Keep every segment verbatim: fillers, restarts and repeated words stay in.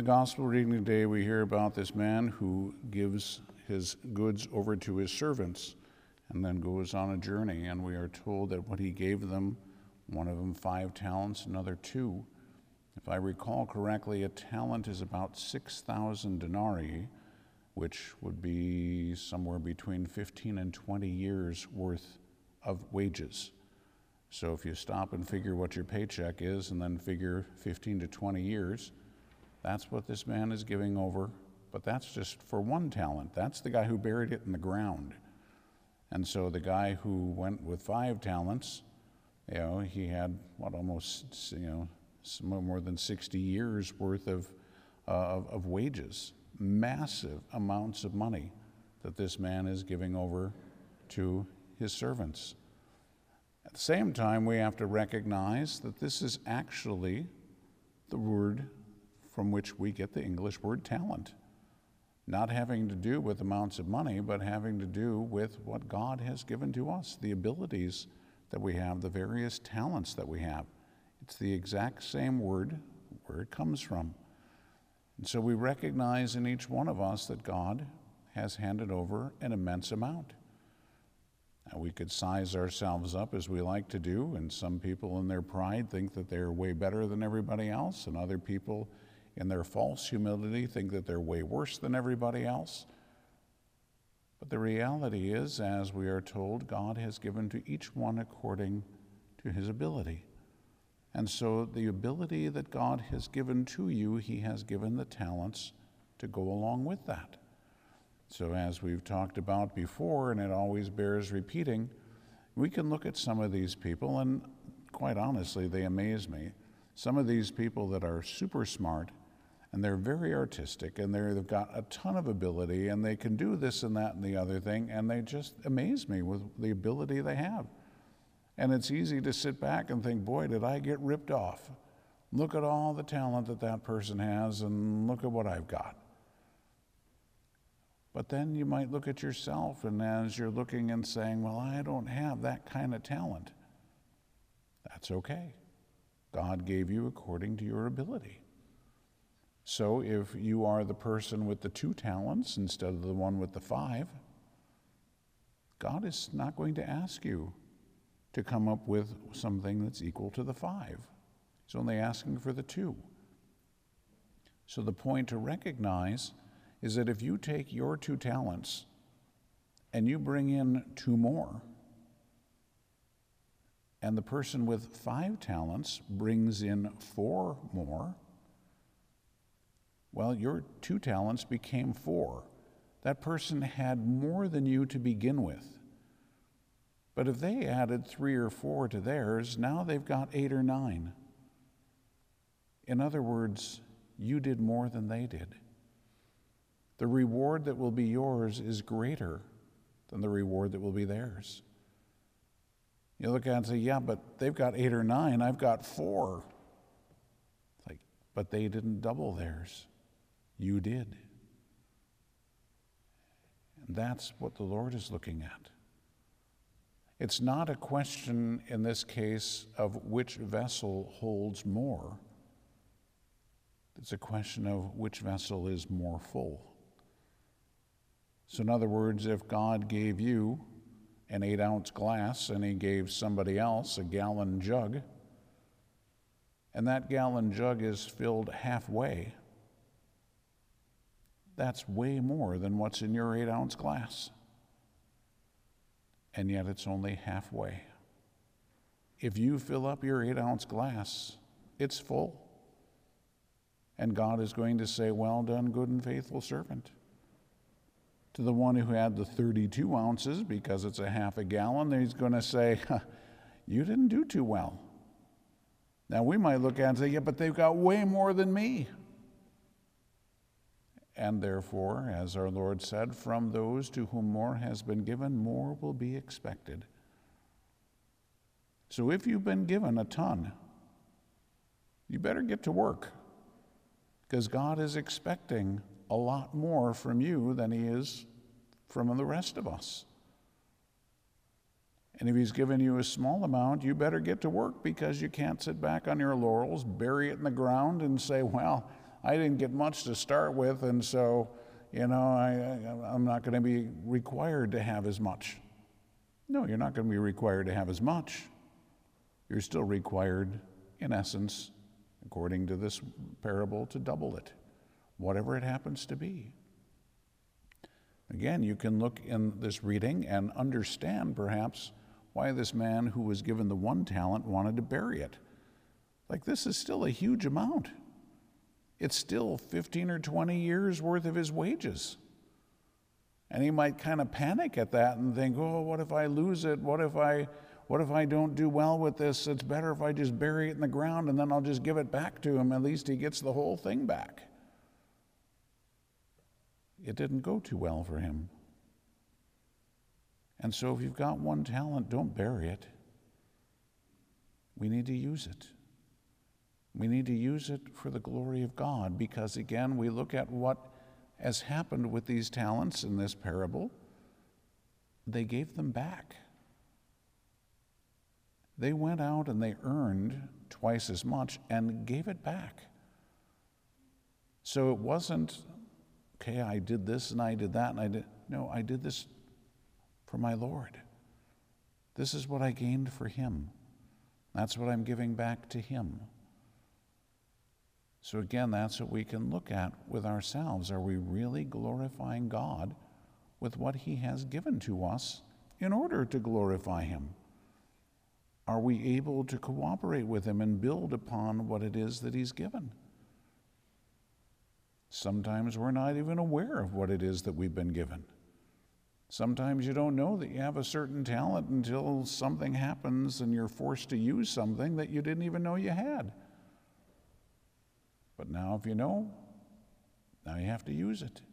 The gospel reading today, we hear about this man who gives his goods over to his servants and then goes on a journey. And we are told that what he gave them, one of them five talents, another two. If I recall correctly, a talent is about six thousand denarii, which would be somewhere between fifteen and twenty years worth of wages. So if you stop and figure what your paycheck is and then figure fifteen to twenty years, that's what this man is giving over. But that's just for one talent. That's the guy who buried it in the ground. And so the guy who went with five talents, you know, he had what, almost, you know, some more than sixty years worth of, uh, of, of wages. Massive amounts of money that this man is giving over to his servants. At the same time, we have to recognize that this is actually the word from which we get the English word talent. Not having to do with amounts of money, but having to do with what God has given to us, the abilities that we have, the various talents that we have. It's the exact same word where it comes from. And so we recognize in each one of us that God has handed over an immense amount. Now, we could size ourselves up as we like to do, and some people in their pride think that they're way better than everybody else, and other people in their false humility think that they're way worse than everybody else. But the reality is, as we are told, God has given to each one according to his ability. And so the ability that God has given to you, he has given the talents to go along with that. So as we've talked about before, and it always bears repeating, we can look at some of these people, and quite honestly, they amaze me. Some of these people that are super smart, and they're very artistic, and they're, they've got a ton of ability, and they can do this and that and the other thing, and they just amaze me with the ability they have. And it's easy to sit back and think, boy, did I get ripped off. Look at all the talent that that person has, and look at what I've got. But then you might look at yourself, and as you're looking and saying, well, I don't have that kind of talent, that's okay. God gave you according to your ability. So if you are the person with the two talents instead of the one with the five, God is not going to ask you to come up with something that's equal to the five. He's only asking for the two. So the point to recognize is that if you take your two talents and you bring in two more, and the person with five talents brings in four more, well, your two talents became four. That person had more than you to begin with. But if they added three or four to theirs, now they've got eight or nine. In other words, you did more than they did. The reward that will be yours is greater than the reward that will be theirs. You look at it and say, yeah, but they've got eight or nine, I've got four. It's like, but they didn't double theirs. You did. And that's what the Lord is looking at. It's not a question in this case of which vessel holds more. It's a question of which vessel is more full. So in other words, if God gave you an eight ounce glass and he gave somebody else a gallon jug, and that gallon jug is filled halfway, that's way more than what's in your eight ounce glass. And yet it's only halfway. If you fill up your eight ounce glass, it's full. And God is going to say, well done, good and faithful servant. To the one who had the thirty-two ounces, because it's a half a gallon, he's going to say, you didn't do too well. Now we might look at it and say, yeah, but they've got way more than me. And therefore, as our Lord said, from those to whom more has been given, more will be expected. So if you've been given a ton, you better get to work, because God is expecting a lot more from you than he is from the rest of us. And if he's given you a small amount, you better get to work, because you can't sit back on your laurels, bury it in the ground, and say, well, I didn't get much to start with, and so, you know, I, I, I'm not going to be required to have as much. No, you're not going to be required to have as much. You're still required, in essence, according to this parable, to double it, whatever it happens to be. Again, you can look in this reading and understand, perhaps, why this man who was given the one talent wanted to bury it. Like, this is still a huge amount. It's still fifteen or twenty years worth of his wages. And he might kind of panic at that and think, oh, what if I lose it? What if I, what if I don't do well with this? It's better if I just bury it in the ground and then I'll just give it back to him. At least he gets the whole thing back. It didn't go too well for him. And so if you've got one talent, don't bury it. We need to use it. We need to use it for the glory of God, because again, we look at what has happened with these talents in this parable. They gave them back. They went out and they earned twice as much and gave it back. So it wasn't, okay, I did this and I did that and I did, no, I did this for my Lord. This is what I gained for him. That's what I'm giving back to him. So again, that's what we can look at with ourselves. Are we really glorifying God with what he has given to us in order to glorify him? Are we able to cooperate with him and build upon what it is that he's given? Sometimes we're not even aware of what it is that we've been given. Sometimes you don't know that you have a certain talent until something happens and you're forced to use something that you didn't even know you had. But now if you know, now you have to use it.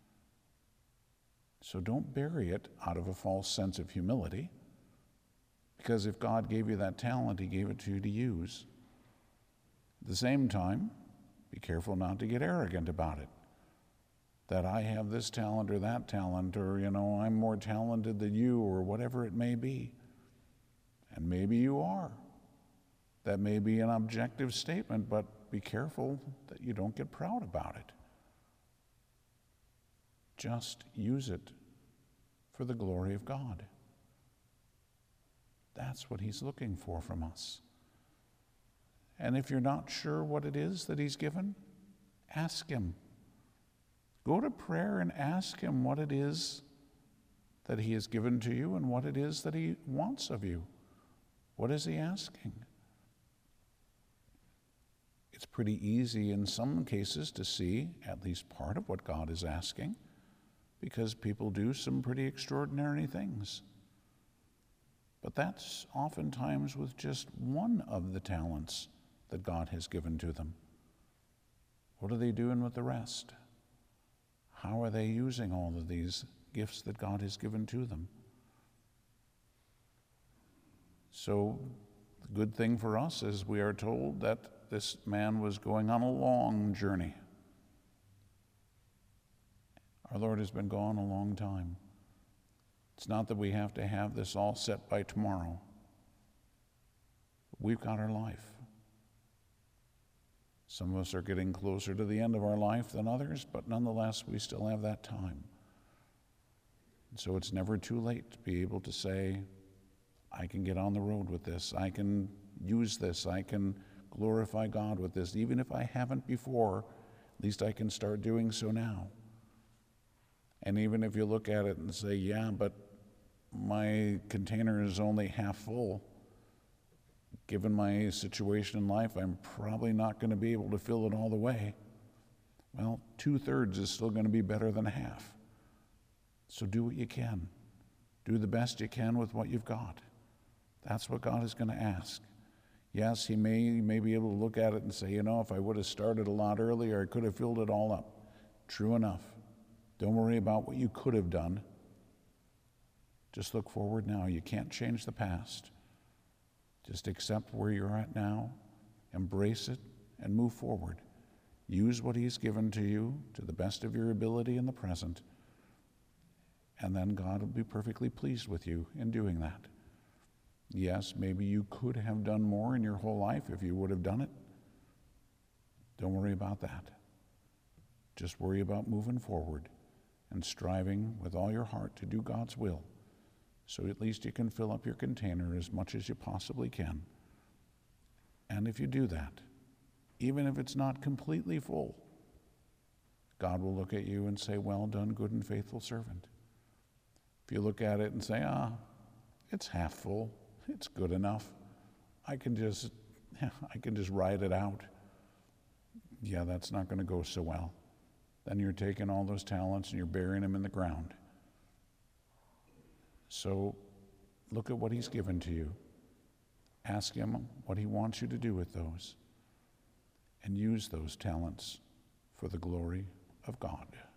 So don't bury it out of a false sense of humility, because if God gave you that talent, he gave it to you to use. At the same time, be careful not to get arrogant about it. That I have this talent or that talent, or, you know, I'm more talented than you, or whatever it may be. And maybe you are. That may be an objective statement, but be careful that you don't get proud about it. Just use it for the glory of God. That's what he's looking for from us. And if you're not sure what it is that he's given, ask him. Go to prayer and ask him what it is that he has given to you and what it is that he wants of you. What is he asking? It's pretty easy in some cases to see at least part of what God is asking, because people do some pretty extraordinary things. But that's oftentimes with just one of the talents that God has given to them. What are they doing with the rest? How are they using all of these gifts that God has given to them? So the good thing for us is we are told that this man was going on a long journey. Our Lord has been gone a long time. It's not that we have to have this all set by tomorrow. We've got our life. Some of us are getting closer to the end of our life than others, but nonetheless, we still have that time. And so it's never too late to be able to say, I can get on the road with this. I can use this. I can glorify God with this. Even if I haven't before, at least I can start doing so now. And even if you look at it and say, yeah, but my container is only half full, given my situation in life, I'm probably not going to be able to fill it all the way. Well, two-thirds is still going to be better than half. So do what you can. Do the best you can with what you've got. That's what God is going to ask. Yes, he may, he may be able to look at it and say, you know, if I would have started a lot earlier, I could have filled it all up. True enough. Don't worry about what you could have done. Just look forward now. You can't change the past. Just accept where you're at now, embrace it, and move forward. Use what he's given to you to the best of your ability in the present, and then God will be perfectly pleased with you in doing that. Yes, maybe you could have done more in your whole life if you would have done it. Don't worry about that. Just worry about moving forward and striving with all your heart to do God's will, so at least you can fill up your container as much as you possibly can. And if you do that, even if it's not completely full, God will look at you and say, well done, good and faithful servant. If you look at it and say, ah, it's half full, it's good enough, I can just, I can just ride it out. Yeah, that's not going to go so well. Then you're taking all those talents and you're burying them in the ground. So look at what he's given to you. Ask him what he wants you to do with those, and use those talents for the glory of God.